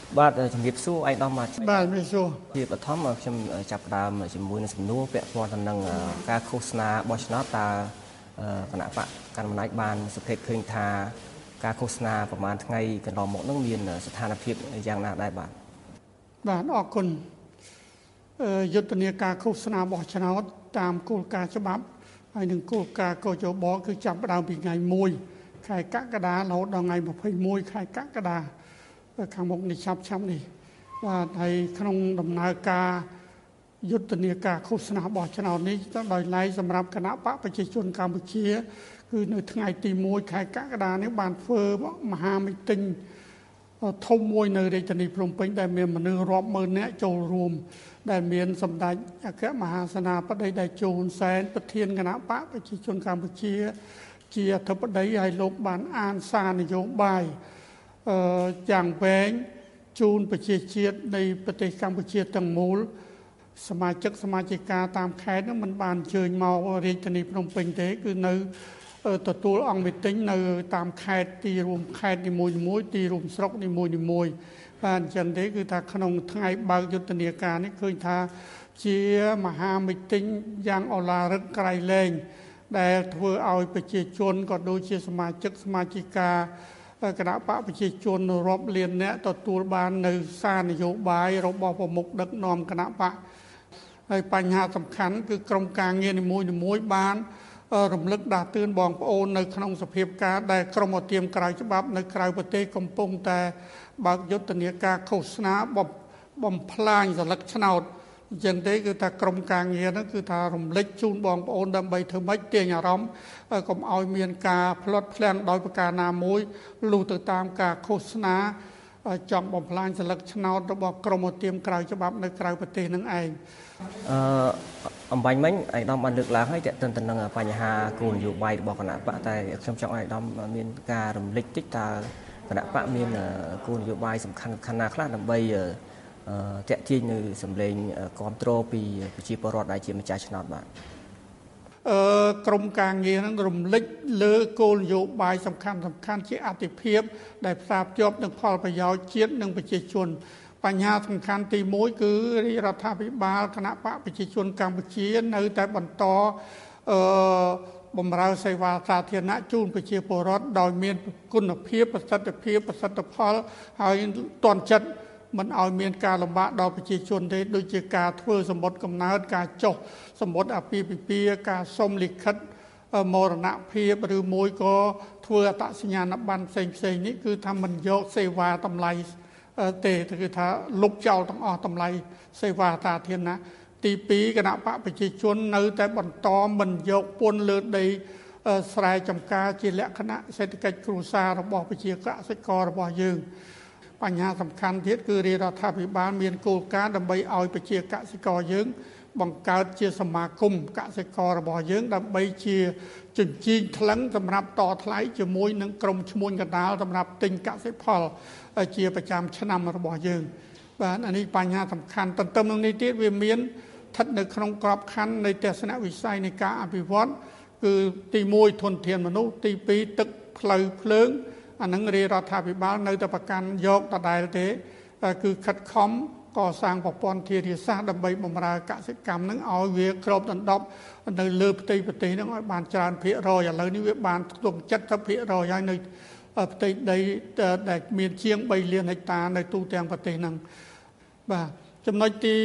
បាទជំរាបសួរឯកឧត្តមបាទមិនសួរជាបឋមខ្ញុំចាប់ផ្ដើមជាមួយនឹងសំណួរពាក់ព័ន្ធទៅនឹងការឃោសនាបោះឆ្នោតតើគណៈបកកណ្ដាលអំណាចបានសង្កេតឃើញថាការឃោសនាប្រហែលថ្ងៃកន្លងមកនឹងមានស្ថានភាពយ៉ាងណាដែរបាទអរគុណយុទ្ធនាការឃោសនាបោះឆ្នោតតាមគោលការណ៍ច្បាប់ហើយនឹងគោលការណ៍កោជបគឺចាប់ផ្ដើមពីថ្ងៃ1ខែកក្កដារហូតដល់ថ្ងៃ21ខែកក្កដាខាងមុខនេះឆាប់នេះបាទហើយក្នុងដំណើរការយុទ្ធនាការឃោសនាបោះឆ្នោតនេះដោយឡែកសម្រាប់គណៈបកប្រជាជនកម្ពុជាគឺនៅថ្ងៃទី1ខែកក្កដានេះបានធ្វើមហាមីតិញធំមួយនៅរាជធានីភ្នំពេញដែលមានមនុស្សរាប់ម៉ឺននាក់ចូលរួមដែលមានសម្ដេចអគ្គមហាសេនាបតីតេជោ ហ៊ុនសែនប្រធានគណៈបកប្រជាជនកម្ពុជាជាអធិបតីហើយលោកបានអានសារនយោបាយយ៉ាងវែងជូនប្រជាជាតិនៃប្រទេសកម្ពុជាទាំងមូលសមាជិកាតាមខេត្តនឹងមិនបានអញ្ជើញមករាជធានីភ្នំពេញទេគឺនៅទទួលអង្គមីតិញនៅតាមខេត្តទីរួមខេត្តនីមួយៗទីរួមស្រុកនីមួយៗបាទអញ្ចឹងទេគឺថាក្នុងថ្ងៃបើកយុទ្ធនាការនេះឃើញថាជាមហាមីតិញយ៉ាងឱឡារិកក្រៃលែងដែលធ្វើឲ្យប្រជាជនក៏ដូចជាសមាជិកាគណៈបកប្រជាជនរាប់លានអ្នកទទួលបាននៅសារនយោបាយរបស់ប្រមុខដឹកនាំគណៈបកហើយបញ្ហាសំខាន់គឺក្រុមការងារនីមួយៗបានរំលឹកដាស់តឿនបងប្អូននៅក្នុងសភាពការដែលក្រុមឧទាមក្រៅច្បាប់នៅក្រៅប្រទេសកំពុងតែបើកយុទ្ធនាការឃោសនាបំផ្លាញសិលឹកឆ្នោតអញ្ចឹងទេគឺថាក្រុមការងារហ្នឹងគឺថារំលេចជូនបងប្អូនដើម្បីធ្វើម៉េចទាញអារម្មណ៍កុំឲ្យមានការផ្លត់ភ្លាំងដោយប្រការណាមួយលុះទៅតាមការឃោសនាចង់បំផ្លាញសិលឹកឆ្នោតរបស់ក្រុមឧទាមក្រៅច្បាប់នៅក្រៅប្រទេសនឹងឯងអំបញ្ញមិញឯកឧត្តមបានលើកឡើងហើយតើទៅនឹងបញ្ហាគោលនយោបាយរបស់គណៈបកតែខ្ញុំចង់ឲ្យឯកឧត្តមមានការរំលេចតិចតើគណៈបកមានគោលនយោបាយសំខាន់ណាខ្លះដើម្បីតាក់ទាញនៅសម្លេងគ្រប់គ្រងពីប្រជាពលរដ្ឋដែលជាម្ចាស់ឆ្នោតបាទក្រមការងារនឹងរំលេចលើគោលនយោបាយសំខាន់ជាអាទិភាពដែលផ្សារភ្ជាប់នឹងផលប្រយោជន៍ជាតិនិងប្រជាជនបញ្ហាសំខាន់ទី1គឺរាជរដ្ឋាភិបាលគណៈបកប្រជាជនកម្ពុជានៅតែបន្តបម្រើសេវាសាធារណៈជូនប្រជាពលរដ្ឋដោយមានគុណភាពប្រសិទ្ធផលហើយទាន់ចិត្តមិនឲ្យមានការលំបាកដល់ប្រជាជនទេដូចជាការធ្វើសម្បត្តិកំណើតការចុះសម្បត្តិអាពាហ៍ពិពាហ៍ការសុំលិខិតមរណភាពឬមួយក៏ធ្វើអត្តសញ្ញាណប័ណ្ណផ្សេងនេះគឺថាមិនយកសេវាតម្លៃទេគឺថាលុបចោលទាំងអស់តម្លៃសេវាសាធារណៈទី2គណៈបកប្រជាជននៅតែបន្តមិនយកពន្ធលើដីស្រែចម្ការជាលក្ខណៈសេដ្ឋកិច្ចគ្រួសាររបស់ប្រជាកសិកររបស់យើងបញ្ហាសំខាន់ទៀតគឺរាជរដ្ឋាភិបាលមានគោលការណ៍ដើម្បីឲ្យប្រជាកសិករយើងបង្កើតជាសមាគមកសិកររបស់យើងដើម្បីជាជញ្ជីងថ្លឹងសម្រាប់តថ្លៃជាមួយនឹងក្រុមឈ្មួញកណ្ដាលសម្រាប់ទិញកសិផលជាប្រចាំឆ្នាំរបស់យើងបាទអានេះបញ្ហាសំខាន់ទន្ទឹមនឹងនេះទៀតវាមានស្ថិតនៅក្នុងក្របខ័ណ្ឌនៃទស្សនវិស័យនៃការអភិវឌ្ឍគឺទី1ធនធានមនុស្សទី2ទឹកផ្លូវភ្លើងអានឹងរាជរដ្ឋាភិបាលនៅតែប្រកាន់យកដដែលទេគឺខិតខំកសាងប្រព័ន្ធធារាសាស្ត្រដើម្បីបម្រើកសិកម្មនឹងឲ្យវាគ្របដណ្ដប់នៅលើផ្ទៃប្រទេសនឹងឲ្យបានច្រើនភាគរយឥឡូវនេះវាបានខ្ទង់ 70% ហើយនៅផ្ទៃដីដែលមានជាង3លានហិកតានៅទូទាំងប្រទេសនឹងបាទចំណុចទី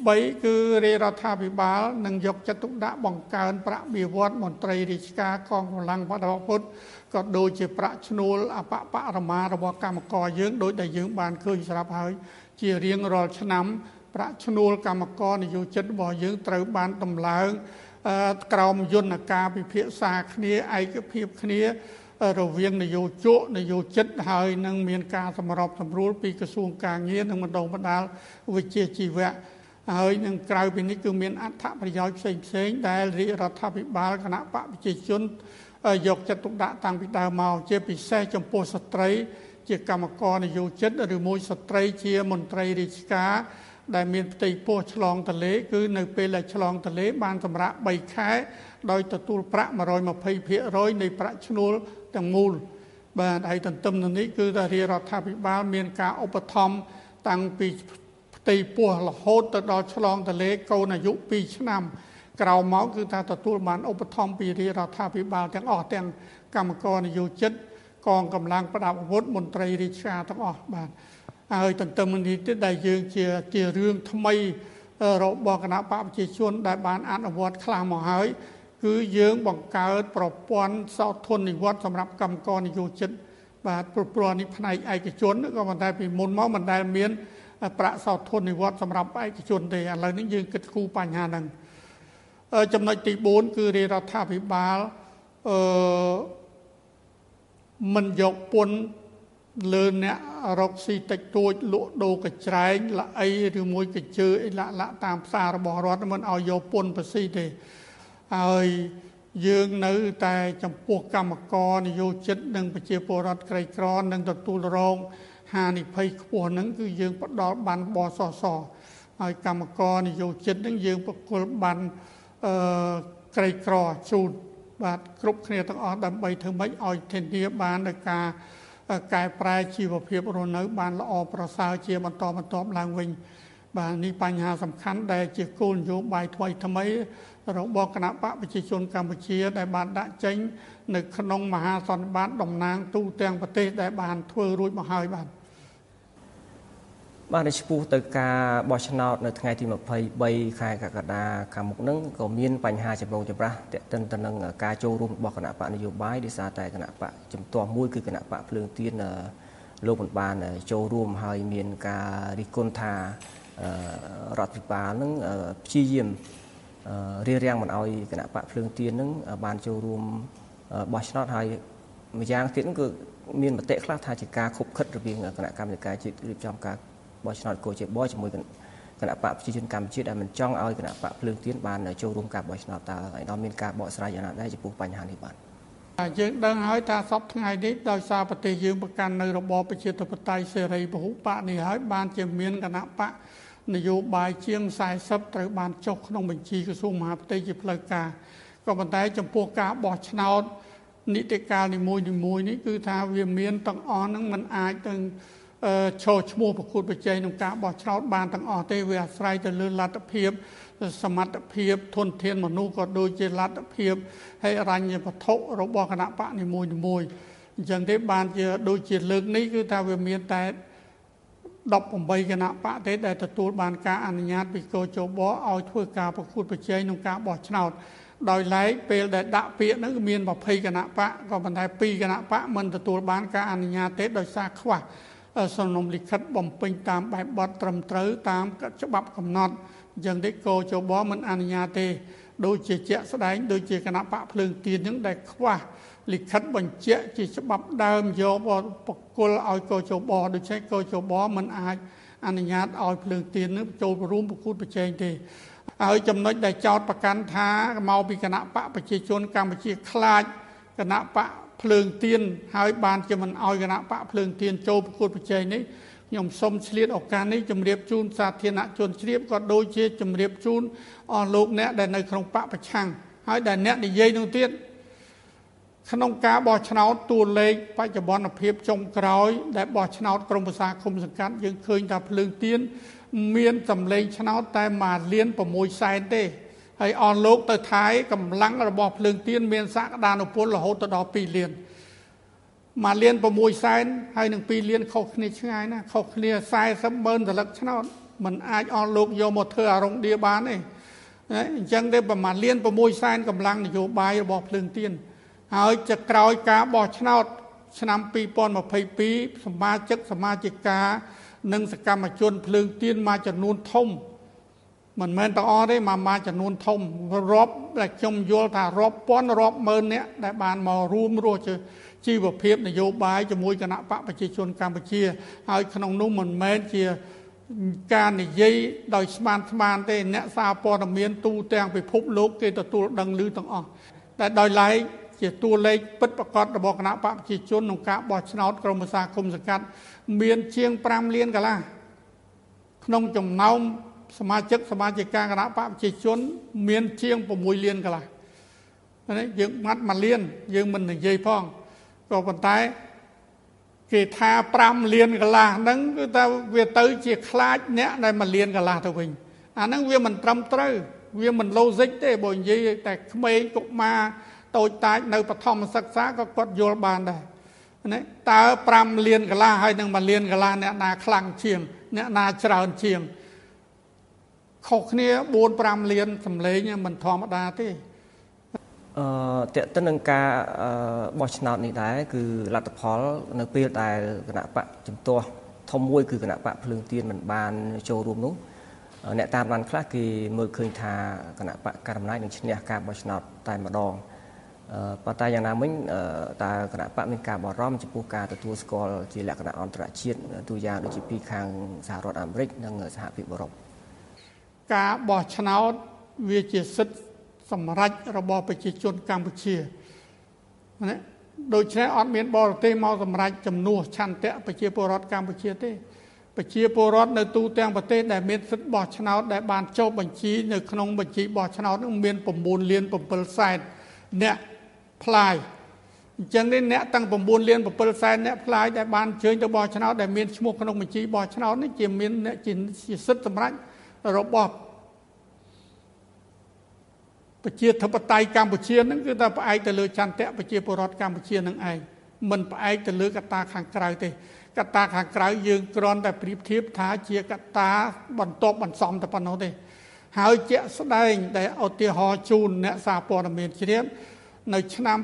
3គឺរាជរដ្ឋាភិបាលនឹងយកចិត្តទុកដាក់បង្កើនប្រាក់បៀវត្សមន្ត្រីរាជការកងកម្លាំងបដិវត្តក៏ដូចជាប្រាក់ឈ្នួលអបបរមារបស់កម្មករយើងដោយដែលយើងបានឃើញស្រាប់ហើយជារៀងរាល់ឆ្នាំប្រាក់ឈ្នួលកម្មករនយោជិតរបស់យើងត្រូវបានដំឡើងក្រោមយន្តការពិភាក្សាគ្នាឯកភាពគ្នារវាងនយោជកនយោជិតហើយនឹងមានការសម្របសម្រួលពីក្រសួងការងារនិងបណ្ដុំបណ្ដាលវិជ្ជាជីវៈហើយនឹងក្រៅពីនេះគឺមានអត្ថប្រយោជន៍ផ្សេងដែលរាជរដ្ឋាភិបាលគណៈបកប្រជាជនយកចិត្តទុកដាក់តាំងពីដើមមកជាពិសេសចំពោះស្ត្រីជាកម្មករនយោជិតឬមួយស្ត្រីជាមន្ត្រីរាជការដែលមានផ្ទៃពោះឆ្លងទន្លេគឺនៅពេលដែលឆ្លងទន្លេបានសម្រាប់3ខែដោយទទួលប្រាក់ 120% នៃប្រាក់ឈ្នួលទាំងមូលបាទហើយទន្ទឹមនឹងនេះគឺថារាជរដ្ឋាភិបាលមានការឧបត្ថម្ភតាំងពីផ្ទៃពោះរហូតទៅដល់ឆ្លងទន្លេកូនអាយុ2ឆ្នាំក្រោមមកគឺថាទទួលបានឧបត្ថម្ភពីរាជរដ្ឋាភិបាលទាំងអស់ទាំងកម្មករនយោជិតកងកម្លាំងប្រដាប់អាវុធមន្ត្រីរាជការទាំងអស់បាទហើយទន្ទឹមនេះទៀតដែលយើងជារឿងថ្មីរបស់គណៈបកប្រជាជនដែលបានអនុវត្តខ្លះមកហើយគឺយើងបង្កើតប្រព័ន្ធសោធននិវត្តន៍សម្រាប់កម្មករនយោជិតបាទព្រោះនេះផ្នែកឯកជនក៏ប៉ុន្តែពីមុនមកមិនដែលមានប្រាក់សោធននិវត្តន៍សម្រាប់ឯកជនទេឥឡូវនេះយើងគិតគូរបញ្ហាហ្នឹងចំណុចទី4គឺរាជរដ្ឋាភិបាលមិនយកពន្ធលើអ្នករកស៊ីតិចតួចលក់ដូរកញ្ច្រែងល្អីឬមួយកញ្ជើអីឡាក់តាមផ្សាររបស់រដ្ឋមិនឲ្យយកពន្ធភាស៊ីទេហើយយើងនៅតែចំពោះកម្មករនយោជិតនិងប្រជាពលរដ្ឋក្រីក្រនិងទទួលរងហានិភ័យខ្ពស់ហ្នឹងគឺយើងផ្ដល់បានបសសហើយកម្មករនយោជិតហ្នឹងយើងប្រគល់បានក្រីក្រជូនបាទគ្រប់គ្នាទាំងអស់ដើម្បីធ្វើម៉េចឲ្យធានាបានដល់ការកែប្រែជីវភាពរស់នៅបានល្អប្រសើរជាបន្តបន្ទាប់ឡើងវិញបាទនេះបញ្ហាសំខាន់ដែលជាគោលនយោបាយថ្មីរបស់គណៈបកប្រជាជនកម្ពុជាដែលបានដាក់ចេញនៅក្នុងមហាសន្និបាតតំណាងទូទាំងប្រទេសដែលបានធ្វើរួចមកហើយបាទឆ្ពោះទៅការបោះឆ្នោតនៅថ្ងៃទី23ខែកក្កដាខាងមុខហ្នឹងក៏មានបញ្ហាចម្រូងចម្រាសទាក់ទិនទៅនឹងការចូលរួមរបស់គណៈបកនយោបាយដោយសារតែគណៈបកជំទាស់មួយគឺគណៈបកភ្លើងទៀនលោកមិនបានចូលរួមហើយមានការរិះគន់ថារដ្ឋាភិបាលហ្នឹងព្យាយាមរារាំងមិនឲ្យគណៈបកភ្លើងទៀនហ្នឹងបានចូលរួមបោះឆ្នោតហើយម្យ៉ាងទៀតហ្នឹងគឺមានមតិខ្លះថាជាការខុបខិតរវាងគណៈកម្មការជាតិរៀបចំការបោះឆ្នោតកោជបជាមួយគណៈបកប្រជាជនកម្ពុជាដែលមិនចង់ឲ្យគណៈបកភ្លើងទៀនបានចូលរួមការបោះឆ្នោតតើឯកឧត្តមមានការបកស្រាយយ៉ាងណាដែរចំពោះបញ្ហានេះបាទយើងដឹងហើយថាសពថ្ងៃនេះដោយសារប្រទេសយើងប្រកាន់នៅរបបប្រជាធិបតេយ្យសេរីពហុបកនេះហើយបានជាមានគណៈបកនយោបាយជាង40ត្រូវបានចុះក្នុងបញ្ជីក្រសួងមហាផ្ទៃជាផ្លូវការក៏ប៉ុន្តែចំពោះការបោះឆ្នោតនីតិកាលនីមួយនេះគឺថាវាមានទាំងអស់ហ្នឹងมันអាចទៅឈរឈ្មោះប្រកួតប្រជែងក្នុងការបោះឆ្នោតបានទាំងអស់ទេវាអាស្រ័យទៅលើលទ្ធភាពសមត្ថភាពធនធានមនុស្សក៏ដូចជាលទ្ធភាពហើយអរញ្ញវត្ថុរបស់គណៈបកនីមួយអញ្ចឹងទេបានជាដូចជាលើកនេះគឺថាវាមានតែ18គណៈបកទេដែលទទួលបានការអនុញ្ញាតពីកោជបឲ្យធ្វើការប្រកួតប្រជែងក្នុងការបោះឆ្នោតដោយឡែកពេលដែលដាក់ពាក្យហ្នឹងមាន20គណៈបកក៏ប៉ុន្តែ2គណៈបកមិនទទួលបានការអនុញ្ញាតទេដោយសារខ្វះសំណុំលិខិតបំពេញតាមបែបបទត្រឹមត្រូវតាមច្បាប់កំណត់អញ្ចឹងទេកោជបមិនអនុញ្ញាតទេដូចជាជាក់ស្ដែងដូចជាគណៈបកភ្លើងទៀនហ្នឹងដែលខ្វះលិខិតបញ្ជាក់ជាច្បាប់ដើមយកបកគលឲ្យកោជបដូច្នេះកោជបមិនអាចអនុញ្ញាតឲ្យភ្លើងទៀននឹងចូលរួមប្រកួតប្រជែងទេហើយចំណុចដែលចោទប្រកាន់ថាមកពីគណៈបកប្រជាជនកម្ពុជាខ្លាចគណៈបកភ្លើងទៀនហើយបានជាមិនឲ្យគណៈបកភ្លើងទៀនចូលប្រកួតប្រជែងនេះខ្ញុំសូមឆ្លៀតឱកាសនេះជម្រាបជូនសាធារណជនជ្រាបក៏ដូចជាជម្រាបជូនអស់លោកអ្នកដែលនៅក្នុងបកប្រឆាំងហើយដែលអ្នកនិយាយនោះទៀតក្នុងការបោះឆ្នោតតួលេខបច្ចុប្បន្នភាពចុងក្រោយដែលបោះឆ្នោតក្រុមប្រឹក្សាគុំសង្កាត់យើងឃើញថាភ្លើងទៀនមានសម្លេងឆ្នោតតែ1លាន6សែនទេហើយអស់លោកទៅថៃកម្លាំងរបស់ភ្លើងទៀនមានសក្តានុពលរហូតដល់2លាន1លាន6សែនហើយនឹង2លានខុសគ្នាឆ្ងាយណាខុសគ្នា40ម៉ឺនសន្លឹកឆ្នោតมันអាចអស់លោកយកមកធ្វើអារងឌៀបានទេអញ្ចឹងទេប្រហែលលាន6សែនកម្លាំងនយោបាយរបស់ភ្លើងទៀនហើយจะក្រោយការបោះឆ្នោតឆ្នាំ2022សមាជិកសមាជិកានិងសកម្មជនភ្លើងទៀនមួយចំនួនធំមិនមែនទាំងអស់ទេមួយចំនួនធំរាប់ដែលខ្ញុំយល់ថារាប់ពាន់រាប់ម៉ឺនអ្នកដែលបានមករួមរស់ជីវភាពនយោបាយជាមួយគណៈបកប្រជាជនកម្ពុជាហើយក្នុងនោះមិនមែនជាការនិយាយដោយស្មានទេអ្នកសារព័ត៌មានទូទាំងពិភពលោកគេទទួលដឹងឮទាំងអស់តែដោយឡែកជាតួលេខពិតប្រាកដរបស់គណៈបកប្រជាជនក្នុងការបោះឆ្នោតក្រុមប្រឹក្សាគុំសង្កាត់មានជាង5លានកន្លះក្នុងចំណោមសមាជិកសមាជិកាគណៈបកប្រជាជនមានជាង6លានកន្លះយើងម៉ាត់1លានយើងមិននិយាយផងក៏ប៉ុន្តែគេថា5លានកន្លះហ្នឹងគឺថាវាទៅជាខ្លាចអ្នកដែល1លានកន្លះទៅវិញអាហ្នឹងវាមិនត្រឹមត្រូវវាមិន logic ទេបើនិយាយតែក្មេងកុមារតូចតាចនៅបឋមសិក្សាក៏គាត់យល់បានដែរណាតើ5លានកន្លះហើយនឹង1លានកន្លះអ្នកណាខ្លាំងជាងអ្នកណាច្រើនជាងខុសគ្នា4 5លានសម្លេងមិនធម្មតាទេតើតើនឹងការបោះឆ្នោតនេះដែរគឺលទ្ធផលនៅពេលដែលគណៈបកជំទាស់ធំមួយគឺគណៈបកភ្លើងទៀនមិនបានចូលរួមនោះអ្នកតាមដានខ្លះគេមើលឃើញថាគណៈបកកណ្ដាលអំណាចនឹងឈ្នះការបោះឆ្នោតតែម្ដងប៉ុន្តែយ៉ាងណាមិញតើគណៈបកមានការបារម្ភចំពោះការទទួលស្គាល់ជាលក្ខណៈអន្តរជាតិទូយ៉ាងដូចជាពីខាងសហរដ្ឋអាមេរិកនិងសហភាពអឺរ៉ុបការបោះឆ្នោតវាជាសិទ្ធិសម្រេចរបស់ប្រជាជនកម្ពុជាណាដូច្នេះអត់មានបរទេសមកសម្រេចជំនួសឆន្ទៈប្រជាពលរដ្ឋកម្ពុជាទេប្រជាពលរដ្ឋនៅទូទាំងប្រទេសដែលមានសិទ្ធិបោះឆ្នោតដែលបានចុះបញ្ជីនៅក្នុងបញ្ជីបោះឆ្នោតនោះមាន9លាន7សែនអ្នកផ្លាយអញ្ចឹងនេះអ្នកតាំង9លាន7សែនអ្នកផ្លាយដែលបានអញ្ជើញទៅបោះឆ្នោតដែលមានឈ្មោះក្នុងបញ្ជីបោះឆ្នោតនេះជាមានអ្នកជាសិទ្ធិសម្រេចរបស់ប្រជាធិបតេយ្យកម្ពុជានឹងគឺថាផ្អែកទៅលើចន្ទៈប្រជាពលរដ្ឋកម្ពុជានឹងឯងមិនផ្អែកទៅលើកត្តាខាងក្រៅទេកត្តាខាងក្រៅយើងគ្រាន់តែប្រៀបធៀបថាជាកត្តាបន្ទាប់បន្សំតែប៉ុណ្ណោះទេហើយជាក់ស្ដែងដែលឧទាហរណ៍ជូនអ្នកសារព័ត៌មានជ្រាបនៅឆ្នាំ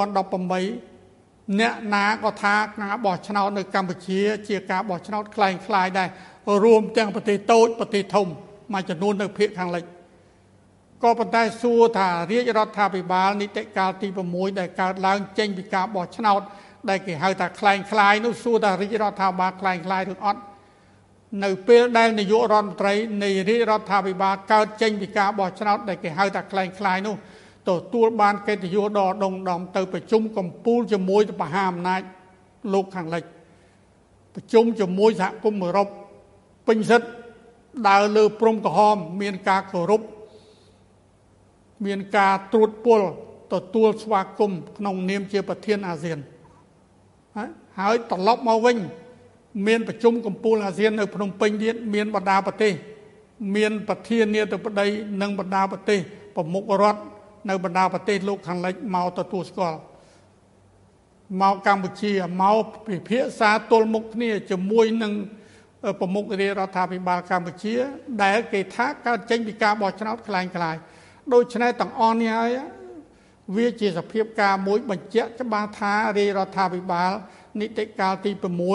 2018អ្នកណាក៏ថាការបោះឆ្នោតនៅកម្ពុជាជាការបោះឆ្នោតคล้ายៗដែររួមទាំងប្រទេសតូចប្រទេសធំមួយចំនួននៅភាគខាងលិចក៏ប៉ុន្តែសួរថារាជរដ្ឋាភិបាលនីតិកាលទី6ដែលកើតឡើងចេញពីការបោះឆ្នោតដែលគេហៅថាคล้ายៗនោះសួរថារាជរដ្ឋាភិបាលคล้ายៗឬអត់នៅពេលដែលនាយករដ្ឋមន្ត្រីនៃរាជរដ្ឋាភិបាលកើតចេញពីការបោះឆ្នោតដែលគេហៅថាคล้ายៗនោះទទួលបានកិត្តិយសដ៏ដុងដំទៅប្រជុំកម្ពុជាជាមួយមហាអំណាចលោកខាងលិចប្រជុំជាមួយសហគមន៍អឺរ៉ុបពេញសិទ្ធិដើរលើព្រំក្រហមមានការគោរពមានការត្រួតពិលទទួលស្វាគមន៍ក្នុងនាមជាប្រធានអាស៊ានហើយត្រឡប់មកវិញមានប្រជុំកំពូលអាស៊ាននៅភ្នំពេញទៀតមានបណ្ដាប្រទេសមានប្រធានាធិបតីនិងបណ្ដាប្រទេសប្រមុខរដ្ឋនៅបណ្ដាប្រទេសលោកខាងលិចមកទទួលស្គាល់មកកម្ពុជាមកពិភាក្សាទល់មុខគ្នាជាមួយនឹងប្រមុខរាជរដ្ឋាភិបាលកម្ពុជាដែលគេថាកើតចេញពីការបោះឆ្នោតคล้ายៗដូច្នេះទាំងអស់នេះហើយវាជាសភាពការមួយបញ្ជាក់ច្បាស់ថារាជរដ្ឋាភិបាលនីតិកាលទី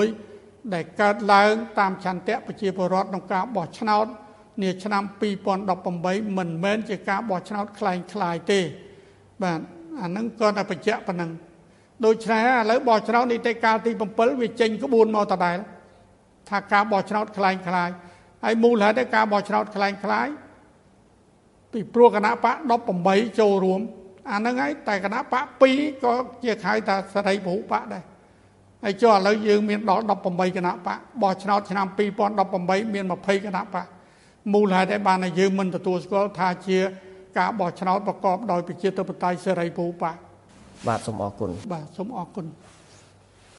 6ដែលកើតឡើងតាមឆន្ទៈប្រជាពលរដ្ឋក្នុងការបោះឆ្នោតនាឆ្នាំ2018មិនមែនជាការបោះឆ្នោតคล้ายៗទេបាទអានឹងក៏តែបញ្ជាក់ប៉ុណ្ណឹងដូច្នេះឥឡូវបោះឆ្នោតនីតិកាលទី7វាចេញក្បួនមកដដែលថាការបោះឆ្នោតคล้ายៗហើយមូលហេតុនៃការបោះឆ្នោតคล้ายៗពីព្រោះគណៈបក18ចូលរួមអាហ្នឹងហើយតែគណៈបក2ក៏ជាហៅថាសេរីពហុបកដែរហើយចុះឥឡូវយើងមានដល់18គណៈបកបោះឆ្នោតឆ្នាំ2018មាន20គណៈបកមូលហេតុតែបានតែយើងមិនទទួលស្គាល់ថាជាការបោះឆ្នោតប្រកបដោយប្រជាធិបតេយ្យសេរីពហុបកបាទសូមអរគុណបាទសូមអរគុណ